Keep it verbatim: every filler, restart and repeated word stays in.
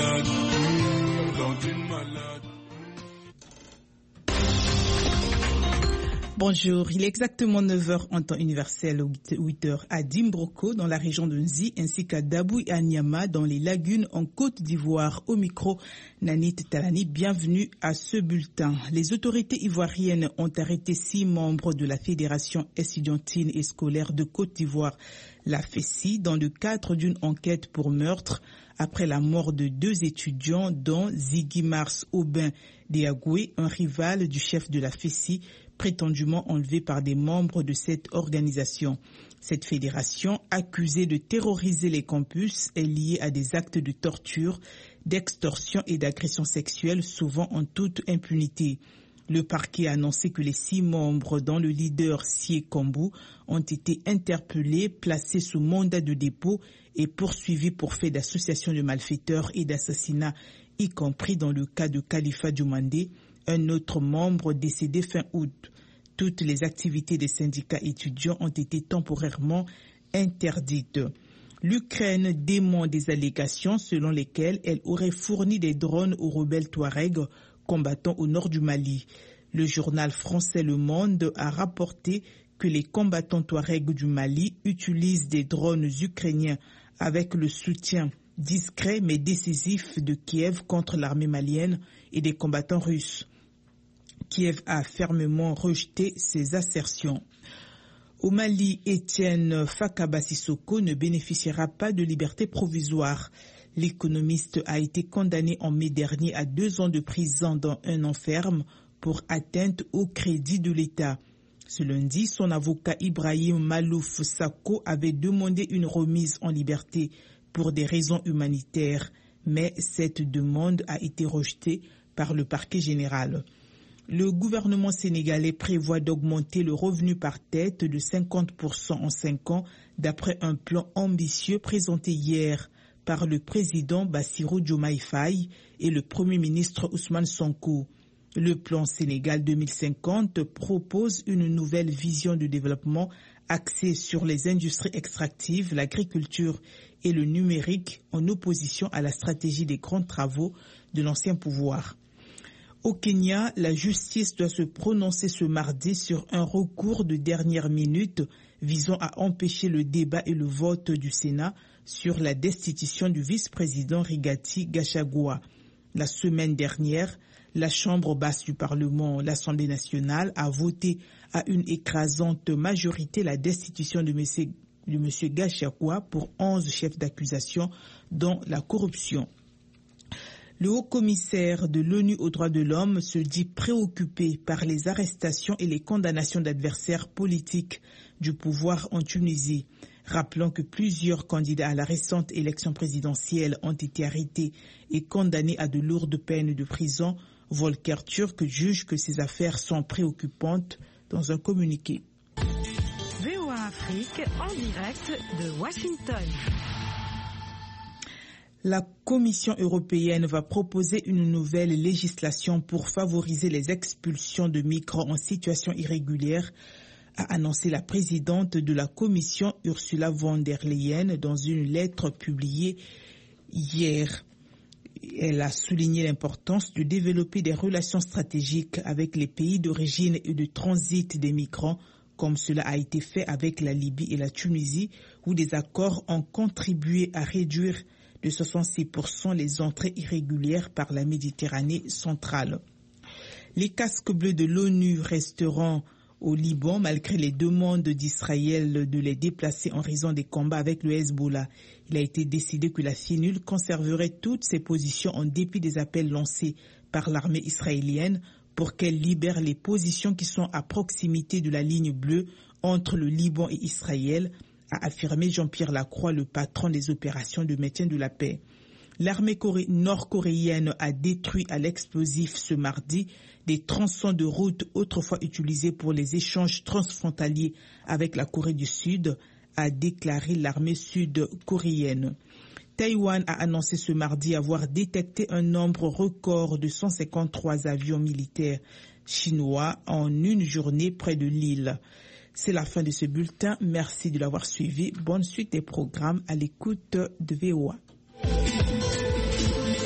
malade, dans une malade. Bonjour, il est exactement neuf heures en temps universel, huit heures à Dimbroko dans la région de Nzi ainsi qu'à Dabou et à Niama dans les lagunes en Côte d'Ivoire. Au micro, Nanit Talani, bienvenue à ce bulletin. Les autorités ivoiriennes ont arrêté six membres de la Fédération estudiantine et scolaire de Côte d'Ivoire, la F E S I, dans le cadre d'une enquête pour meurtre après la mort de deux étudiants dont Ziggy Mars Aubin Diagoué, un rival du chef de la F E S I, prétendument enlevé par des membres de cette organisation. Cette fédération, accusée de terroriser les campus, est liée à des actes de torture, d'extorsion et d'agression sexuelle, souvent en toute impunité. Le parquet a annoncé que les six membres, dont le leader Sie Kambou, ont été interpellés, placés sous mandat de dépôt et poursuivis pour faits d'association de malfaiteurs et d'assassinat, y compris dans le cas de Khalifa Dioumandé, un autre membre décédé fin août. Toutes les activités des syndicats étudiants ont été temporairement interdites. L'Ukraine dément des allégations selon lesquelles elle aurait fourni des drones aux rebelles Touaregs combattant au nord du Mali. Le journal français Le Monde a rapporté que les combattants Touaregs du Mali utilisent des drones ukrainiens avec le soutien discret mais décisif de Kiev contre l'armée malienne et des combattants russes. Kiev a fermement rejeté ces assertions. Au Mali, Étienne Fakaba Sissoko ne bénéficiera pas de liberté provisoire. L'économiste a été condamné en mai dernier à deux ans de prison dans un an ferme pour atteinte au crédit de l'État. Ce lundi, son avocat Ibrahim Malouf Sako avait demandé une remise en liberté pour des raisons humanitaires, mais cette demande a été rejetée par le parquet général. Le gouvernement sénégalais prévoit d'augmenter le revenu par tête de cinquante pour cent en cinq ans, d'après un plan ambitieux présenté hier par le président Bassirou Diomaye Faye et le premier ministre Ousmane Sonko. Le plan Sénégal deux mille cinquante propose une nouvelle vision de développement axée sur les industries extractives, l'agriculture et le numérique, en opposition à la stratégie des grands travaux de l'ancien pouvoir. Au Kenya, la justice doit se prononcer ce mardi sur un recours de dernière minute visant à empêcher le débat et le vote du Sénat sur la destitution du vice-président Rigathi Gachagua. La semaine dernière, la Chambre basse du Parlement, l'Assemblée nationale, a voté à une écrasante majorité la destitution de M. de M. Gachagua pour onze chefs d'accusation, dont la corruption. Le haut-commissaire de l'ONU aux droits de l'homme se dit préoccupé par les arrestations et les condamnations d'adversaires politiques du pouvoir en Tunisie. Rappelons que plusieurs candidats à la récente élection présidentielle ont été arrêtés et condamnés à de lourdes peines de prison. Volker Turk juge que ces affaires sont préoccupantes dans un communiqué. V O A Afrique en direct de Washington. La Commission européenne va proposer une nouvelle législation pour favoriser les expulsions de migrants en situation irrégulière, a annoncé la présidente de la Commission, Ursula von der Leyen, dans une lettre publiée hier. Elle a souligné l'importance de développer des relations stratégiques avec les pays d'origine et de transit des migrants, comme cela a été fait avec la Libye et la Tunisie, où des accords ont contribué à réduire de soixante-six pour cent les entrées irrégulières par la Méditerranée centrale. Les casques bleus de l'ONU resteront au Liban malgré les demandes d'Israël de les déplacer en raison des combats avec le Hezbollah. Il a été décidé que la FINUL conserverait toutes ses positions en dépit des appels lancés par l'armée israélienne pour qu'elle libère les positions qui sont à proximité de la ligne bleue entre le Liban et Israël, a affirmé Jean-Pierre Lacroix, le patron des opérations de maintien de la paix. L'armée nord-coréenne a détruit à l'explosif ce mardi des tronçons de route autrefois utilisés pour les échanges transfrontaliers avec la Corée du Sud, a déclaré l'armée sud-coréenne. Taïwan a annoncé ce mardi avoir détecté un nombre record de cent cinquante-trois avions militaires chinois en une journée près de l'île. C'est la fin de ce bulletin. Merci de l'avoir suivi. Bonne suite des programmes à l'écoute de V O A.